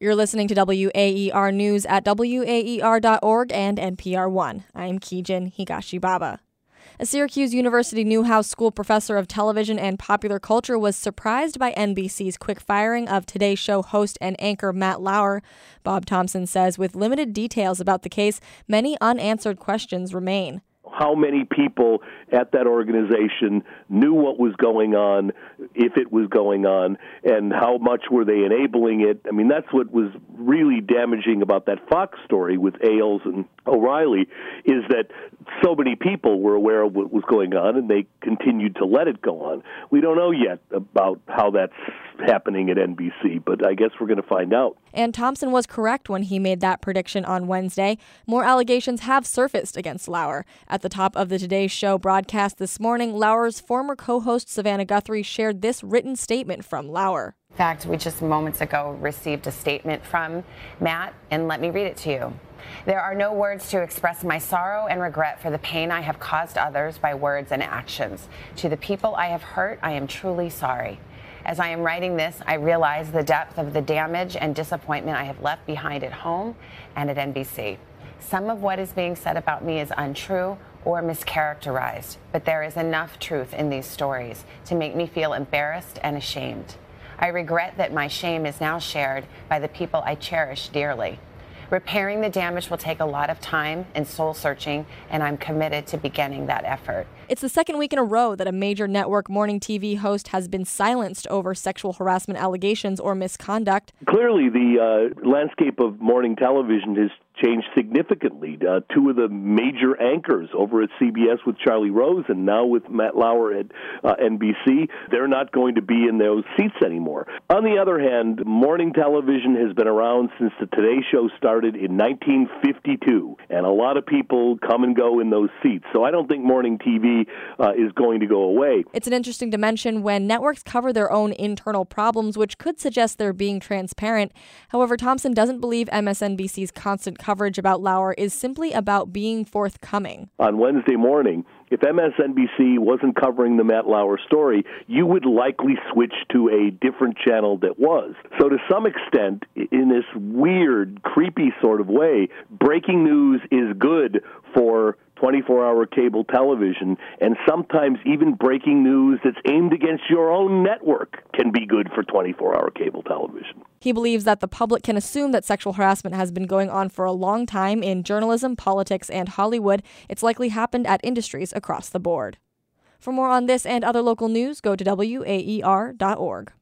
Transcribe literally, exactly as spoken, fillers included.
You're listening to W A E R News at W A E R dot org and N P R One. I'm Kijin Higashibaba. A Syracuse University Newhouse School professor of television and popular culture was surprised by N B C's quick firing of Today Show host and anchor Matt Lauer. Bob Thompson says with limited details about the case, many unanswered questions remain. How many people at that organization knew what was going on, if it was going on, and how much were they enabling it? I mean, that's what was really damaging about that Fox story with Ailes and O'Reilly, is that so many people were aware of what was going on, and they continued to let it go on. We don't know yet about how that's happening at N B C, but I guess we're going to find out. And Thompson was correct when he made that prediction on Wednesday. More allegations have surfaced against Lauer. At the top of the Today Show broadcast this morning, Lauer's former co-host Savannah Guthrie shared this written statement from Lauer. In fact, we just moments ago received a statement from Matt, and let me read it to you. There are no words to express my sorrow and regret for the pain I have caused others by words and actions. To the people I have hurt, I am truly sorry. As I am writing this, I realize the depth of the damage and disappointment I have left behind at home and at N B C. Some of what is being said about me is untrue or mischaracterized, but there is enough truth in these stories to make me feel embarrassed and ashamed. I regret that my shame is now shared by the people I cherish dearly. Repairing the damage will take a lot of time and soul searching, and I'm committed to beginning that effort. It's the second week in a row that a major network morning T V host has been silenced over sexual harassment allegations or misconduct. Clearly, the uh, landscape of morning television has changed significantly. Uh, two of the major anchors over at C B S with Charlie Rose and now with Matt Lauer at uh, N B C, they're not going to be in those seats anymore. On the other hand, morning television has been around since the Today Show started in nineteen fifty-two, and a lot of people come and go in those seats. So I don't think morning T V uh, is going to go away. It's an interesting dimension when networks cover their own internal problems, which could suggest they're being transparent. However, Thompson doesn't believe M S N B C's constant coverage about Lauer is simply about being forthcoming. On Wednesday morning, if M S N B C wasn't covering the Matt Lauer story, you would likely switch to a different channel that was. So to some extent, in this weird, creepy sort of way, breaking news is good for twenty-four hour cable television, and sometimes even breaking news that's aimed against your own network can be good for twenty-four hour cable television. He believes that the public can assume that sexual harassment has been going on for a long time in journalism, politics, and Hollywood. It's likely happened at industries across the board. For more on this and other local news, go to W A E R dot org.